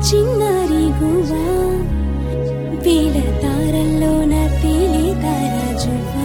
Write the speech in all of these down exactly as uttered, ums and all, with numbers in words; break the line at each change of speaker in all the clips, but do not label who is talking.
చిన్నారి గువ్వా వేల తారల్లోన తేలి తారాజువ్వా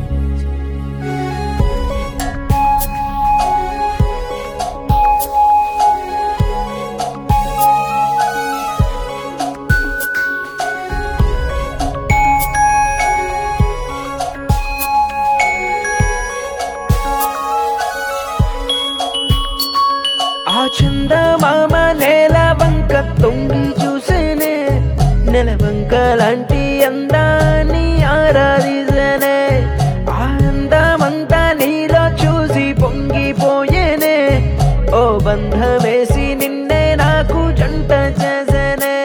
ఆ చందమామ నేల వంక తొంగి చూసేనే నెలవంక లాంటి అందాన్ని ఆరాధిసేనే ఆ అందమంతా నీలో చూసి పొంగిపోయేనే ఓ బంధమేసి నిన్నే నాకు జంట చేసేనే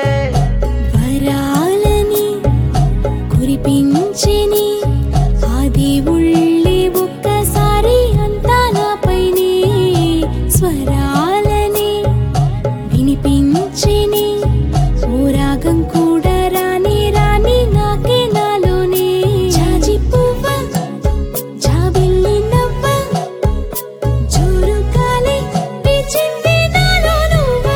వరాలని కురిపించిని ఆ దేవుళ్ళే ఒక్కసారి అంతా నాపైనే స్వరాలని వినిపించిని ఓ రాగం కూడా రాని రాని నాకే నాలోనే జాజి పువ్వ జాబిల్లి నవ్వ జోరు గాలి వీచింది నాలో నువ్వా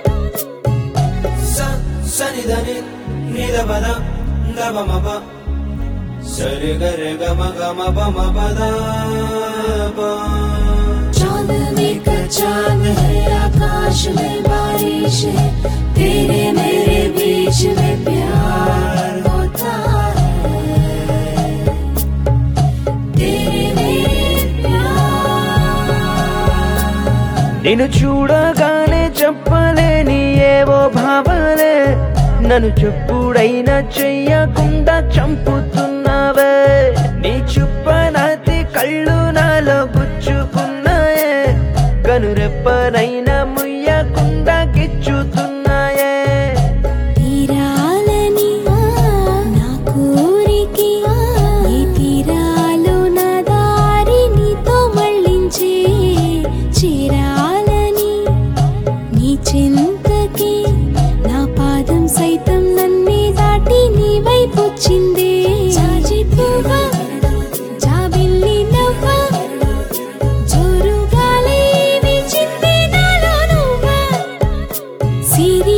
సనిదని నిదపద గమమప సరి గరి గమ గమ పమ పద
चांद में का चांद है आकाश में बारिश है तेरे मेरे बीच में प्यार होता है तेरे मेरे प्यार
నిన్ను చూడగానే చెప్పలేని ఏవో భావాలే నన్ను చెప్పుడైనా చెయ్యకుండా చంపుతున్నావే నీ చుప్పనాతి కళ్ళు నాలో గుచ్చుకున్నాయే కనురెప్పనైనా ముయ్యకుండా గిచ్చుతున్నాయే
తీరాలని నా కోరికే ఈ తీరాలో నా దారి నీతో మళ్ళించే చేరాలని నీ చింతకి నా పాదం సైతం నన్నే దాటి నీ వైపు వచ్చిందే జాజి పువ్వా జాబిల్లి నవ్వ జోరు గాలి వీచింది నాలో నువ్వా సిరి